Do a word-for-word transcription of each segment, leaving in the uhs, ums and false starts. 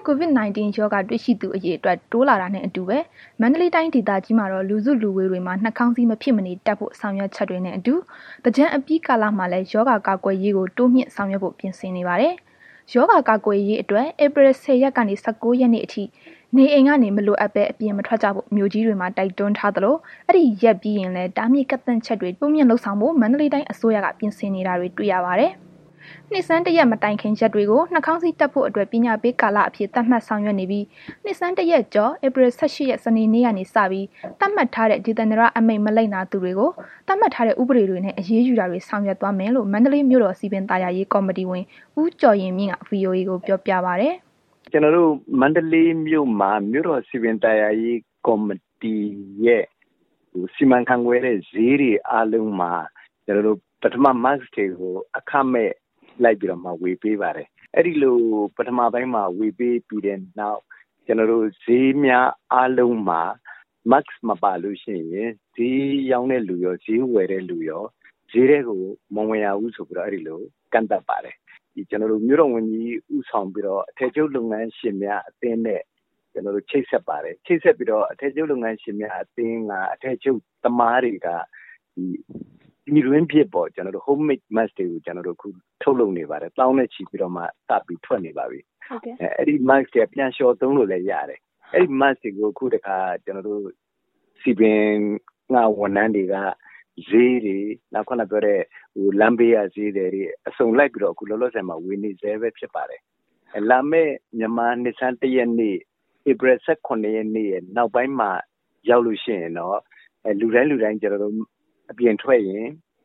ကိုဗစ် ၁၉ ရောဂါတွေ့ရှိသူအရေအတွက်တိုးလာတာနဲ့အတူပဲမန္တလေးတိုင်းဒေသကြီးမှာတော့လူစုလူဝေးတွေမှာနှာခေါင်းစည်းမဖြစ်မနေတပ်ဖို့ဆောင်ရွက်ချက်တွေနဲ့အတူတကြံအပြီးကာလမှာလည်းရောဂါကာကွယ်ရေးကိုတိုးမြင့်ဆောင်ရွက်ဖို့ပြင်ဆင်နေပါတယ်။ရောဂါကာကွယ်ရေးအတွက်ဧပြီ ၁၀ ရက်ကနေ ၁၉ ရက်နေ့အထိနေအိမ်ကနေမလိုအပ်ပဲအပြင်မထွက်ကြဖို့မြို့ကြီးတွေမှာတိုက်တွန်းထားသလိုအဲ့ဒီရက်ပြီးရင်လည်းတားမြစ်ကန့်သတ်ချက်တွေတိုးမြင့်လှုပ်ဆောင်ဖို့မန္တလေးတိုင်းအစိုးရကပြင်ဆင်နေတာတွေတွေ့ရပါတယ်။နှစ်ဆန်းတရက်မတိုင်ခင်ရက်တွေကိုနှာခေါင်းစည်းတပ်ဖို့အတွက်ပညာပေးကာလအဖြစ်သတ်မှတ်ဆောင်ရွက်နေပြီးနှစ်ဆန်းတရက်ကျော်ဧပြီ ၁၈ ရက်စနေနေ့ကနေစပြီးသတ်မှတ်ထားတဲ့ဒေသန္တရအမိန့်မလိုက်နာသူတွေကိုသတ်မှတ်ထားတဲ့ဥပဒေတွေနဲ့အရေးယူတာတွေဆောင်ရွက်သွားမယ်လို့မန္တလေးမြို့တော်စီပင်သာယာရေးကော်မတီဝင်ဦးကျော်ရင်မြင့်က ဗွီအိုအေကိုပြောပြပါဗျ။ကျွန်တော်တို့မန္တလေးမြို့မှာမြို့တော်စီပင်သာယာရေးကော်မတီရဲ့စီမံခန့်ခွဲတဲ့ဈေးတွေအားလုံးမှာကျွန်တော်တို့ပထမ mask တွေကိုအခမဲ့လိုက်ပြီးတော့မှဝေပေးပါတယ်အဲ့ဒီလိုပထမပိုင်းမှာဝေပေးပြီးတဲ့နောက်ကျွန်တော်တို့ဈေးများအားလုံးမှာ mask မပါလို့ရှိရင်ဈေးရောင်းတဲ့လူရောဈေးဝယ်တဲ့လူရောဈေးတွေကိုမဝင်ရဘူးဆိုပြီးတော့အဲ့ဒီလိုကန့်သတ်ပါတယ်ဒီကျွန်တော်တို့မြို့တော်ဝန်ကြီးဥဆောင်ပြီးတော့အထည်ချုပ်လုပ်ငန်းရှင်များအသင်းနဲ့ကျွန်တော်တို့ချိတ်ဆက်ပါတယ်ချိတ်ဆက်ပြီးတော့အထည်ချုပ်လုပ်ငန်းရှင်များအသင်းကအထည်ချုပ်သမားတွေကဒီဒီရင်းဖြစ်ပေါ့ကျွန်တော်တို့ homemade mask တွေကိုကျွန်တော်တို့ခုထုတ်လုပ်နေပါတယ်တောင်းနဲ့ချီပြီးတော့မှစပြီးထွက်နေပါပြီဟုတ်ကဲ့အဲ့ဒီ mask တွေပြန်လျှော်သုံးလို့လည်းရတယ်အဲ့ဒီ mask တွေကိုခုတခါကျွန်တော်တို့စီပင်ငါဝန်ထမ်းတွေကဈေးတွေနောက်ခုနပြောတဲ့ဟိုလမ်းဘေးရဈေးတွေအစုံလိုက်ပြီးတော့အခုလောလောဆယ်မှာဝေနေသေးပဲဖြစ်ပါတယ်လာမယ့်မြန်မာနှစ်ဆန်းတရက်နေ့ဧပြီ ၁၇ ရက်နေ့ရဲ့နောက်ပိုင်းမှာရောက်လို့ရှိရင်တော့လူတိုင်းလူတိုင်းကျွန်တော်တို့အပြင်ထွက်ရင်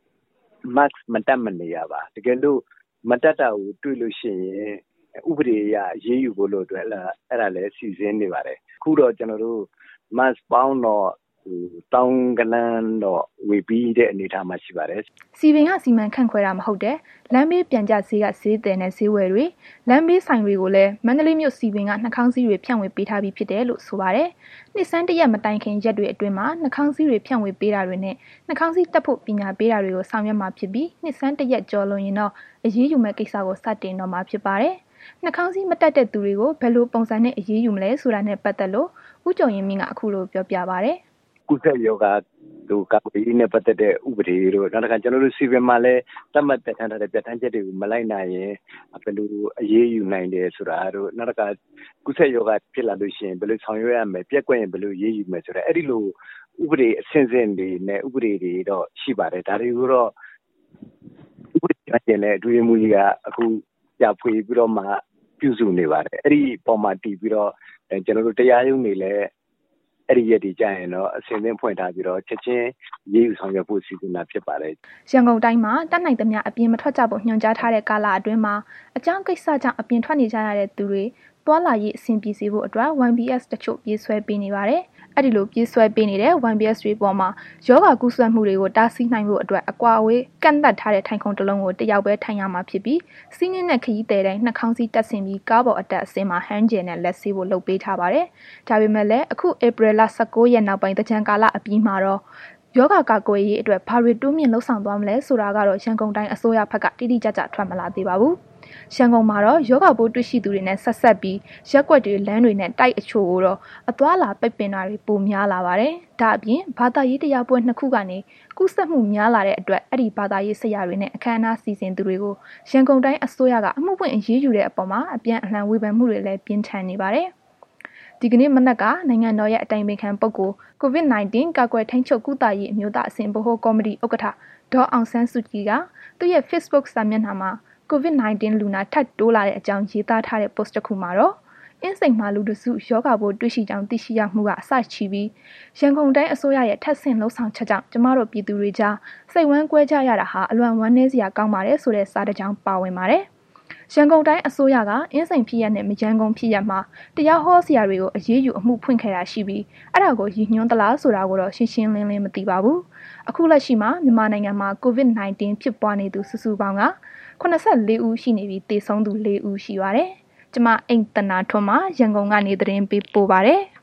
mask မတပ်မနေရပါတကယ်လို့မတပ်တာကိုတွေ့လို့ရှိရင်ဥပဒေအရရေးယူဖို့လို့အတွက်အဲ့ဒါလည်းစီစဉ်နေပါတယ်အခုတော့ကျွန်တော်တို့ mask ပေါင်းတော့တောင်းကလန်းတော့ဝေပြီးတဲ့အနေအထားမှာရှိပါတယ်စီပင်ကစီမံခန့်ခွဲတာမဟုတ်တဲ့လမ်းဘေးပြန်ကျဈေးကဈေးတယ်နဲ့ဈေးဝယ်တွေလမ်းဘေးဆိုင်တွေကိုလည်းမန္တလေးမြို့စီပင်ကနှာခေါင်းစည်းတွေဖြန့်ဝေပေးထားပြီးဖြစ်တယ်လို့ဆိုပါတယ်နှစ်ဆန်းတရက်မတိုင်ခင်ရက်တွေအတွင်းမှာနှာခေါင်းစည်းတွေဖြန့်ဝေပေးတာတွေနဲ့နှာခေါင်းစည်းတပ်ဖို့ပညာပေးတာတွေကိုဆောင်ရွက်မှာဖြစ်ပြီးနှစ်ဆန်းတရက်ကျော်လွန်ရင်တော့အရေးယူမဲ့ကိစ္စကိုစတင်တော့မှာဖြစ်ပါတယ်နှာခေါင်းစည်းမတက်တဲ့သူတွေကိုဘယ်လိုပုံစံနဲ့အရေးယူမလဲဆိုတာနဲ့ပတ်သက်လို့ဦးကျော်ရင်မြင့်ကအခုလိုပြောပြပါဗျကုသယောဂတို့ကာကွယ်ရေးနဲ့ပတ်သက်တဲ့ဥပဒေတို့နောက်တစ်ခါကျွန်တော်တို့စီပင်မှာလည်းသတ်မှတ်ပြဋ္ဌာန်းထားတဲ့ပြဋ္ဌာန်းချက်တွေကိုမလိုက်နိုင်ရင်ဘယ်လိုအရေးယူနိုင်တယ်ဆိုတာတို့နောက်တစ်ခါကုသယောဂဖြစ်လာလို့ရှိရင်ဘယ်လိုဆောင်ရွက်ရမလဲပြက်ကွက်ရင်ဘယ်လိုရေးယူမလဲဆိုတော့အဲ့ဒီလိုဥပဒေအဆင့်ဆင့်တွေနဲ့ဥပဒေတွေတော့ရှိပါတယ်ဒါတွေကိုတော့ဥပဒေကျင့်တဲ့အတွေ့အမှုကြီးကအခုကြာဖွေပြီးတော့မှပြုစုနေပါတယ်အဲ့ဒီပုံမှာတည်ပြီးတော့ကျွန်တော်တို့တရားရုံးတွေလည်းအဲ့ဒီရက်ဒီကြရင်တော့အစင်းသင်းဖွင့်ထားပြီးတော့ချက်ချင်းရေးယူဆောင်ရွက်ဖို့စီစဉ်တာဖြစ်ပါတယ်။ရန်ကုန်တိုင်းမှာတက်နိုင်သမျှအပြင်မထွက်ကြဖို့ညွှန်ကြားထားတဲ့ကာလအတွင်းမှာအကြောင်းကိစ္စကြောင့်အပြင်ထွက်နေကြရတဲ့သူတွေသွားလာရေးအဆင်ပြေစေဖို့အတွက် one B S တချို့ပြေးဆွဲပေးနေပါတယ်။အဲ့ဒီလိုပြေးဆွဲပေးနေတဲ့ one B S တွေပေါ်မှာယောဂကူးစက်မှုတွေကိုတားဆီးနိုင်ဖို့အတွက်အကွာအဝေးကန့်သတ်ထားတဲ့ထိုင်ခုံတစ်လုံးကိုတယောက်ပဲထိုင်ရမှာဖြစ်ပြီးစီးနှင်းတဲ့ခရီးသည်တိုင်းနှာခေါင်းစည်းတပ်ဆင်ပြီးကားပေါ်အတက်အဆင်းမှာ hand gel နဲ့လက်ဆေးဖို့လုပ်ပေးထားပါတယ်။ဒါပေမဲ့လည်းအခုဧပြီလ ၁၉ ရက်နောက်ပိုင်းတကြံကာလအပြီးမှာတော့ယောဂကာကွယ်ရေးအတွက်ဘာတွေတိုးမြင့်လှုပ်ဆောင်သွားမလဲဆိုတာကတော့ရန်ကုန်တိုင်းအစိုးရဘက်ကတိတိကျကျထွက်မလာသေးပါဘူး။ရန်ကုန်မှာတော့ယောဂပိုးတွေ့ရှိသူတွေနဲ့ဆက်ဆက်ပြီးရက်ွက်တွေလမ်းတွေနဲ့တိုက်အချို့ကိုတော့အသွားလာပိတ်ပင်တာတွေပိုများလာပါတယ်။ဒါအပြင်ဘာသာရေးတရားပွဲနှစ်ခုကနေကုသမှုများလာတဲ့အတွက်အဲ့ဒီဘာသာရေးဆရာတွေနဲ့အခမ်းအနားစီစဉ်သူတွေကိုရန်ကုန်တိုင်းအစိုးရကအမှုပွင့်အရေးယူတဲ့အပေါ်မှာအပြန်အလှန်ဝေဖန်မှုတွေလည်းပြင်းထန်နေပါတယ်။ဒီကနေ့မနက်ကနိုင်ငံတော်ရဲ့အတိုင်ပင်ခံပုဂ္ဂိုလ်ကိုဗစ် ၁၉ ကာကွယ်ထိန်းချုပ်ကုသရေးအမျိုးသားအဆင့်ဗဟိုကော်မတီဥက္ကဋ္ဌဒေါ်အောင်ဆန်းစုကြည်ကသူ့ရဲ့ Facebook စာမျက်နှာမှာကိုဗစ် ၁၉ လူနာထပ်တိုးလာတဲ့အကြောင်းရေးသားထားတဲ့ post တစ်ခုမှာတော့အင်းစိန်မှာလူတစုယောဂပိုးတွေ့ရှိကြောင်းသိရှိရမှုကအစချီပြီးရန်ကုန်တိုင်းအစိုးရရဲ့ထပ်ဆင့်လှုပ်ဆောင်ချက်ကြောင့်ကျမတို့ပြည်သူတွေကြားစိတ်ဝမ်းကွဲကြရတာဟာအလွန်ဝမ်းနည်းစရာကောင်းပါတယ်ဆိုတဲ့စာတစ်ကြောင်းပါဝင်ပါတယ်။ရန်ကုန်တိုင်းအစိုးရကအင်းစိန်ဖြစ်ရနဲ့မရန်ကုန်ဖြစ်ရမှာတရားဟောဆရာတွေကိုအရေးယူအမှုဖွင့်ခဲ့တာရှိပြီးအဲ့ဒါကိုရည်ညွှန်းသလားဆိုတာကိုတော့ရှင်းရှင်းလင်းလင်းမသိပါဘူး။အခုလက်ရှိမှာမြန်မာနိုင်ငံမှာကိုဗစ် ၁၉ ဖြစ်ပွားနေသူစုစုပေါင်းက၇၄ဦးရှိနေပြီးသေဆုံးသူ၄ဦးရှိပါတယ်။ကျမအိမ်တနာထွန်းမှာရန်ကုန်ကနေသတင်းပေးပို့ပါတယ်။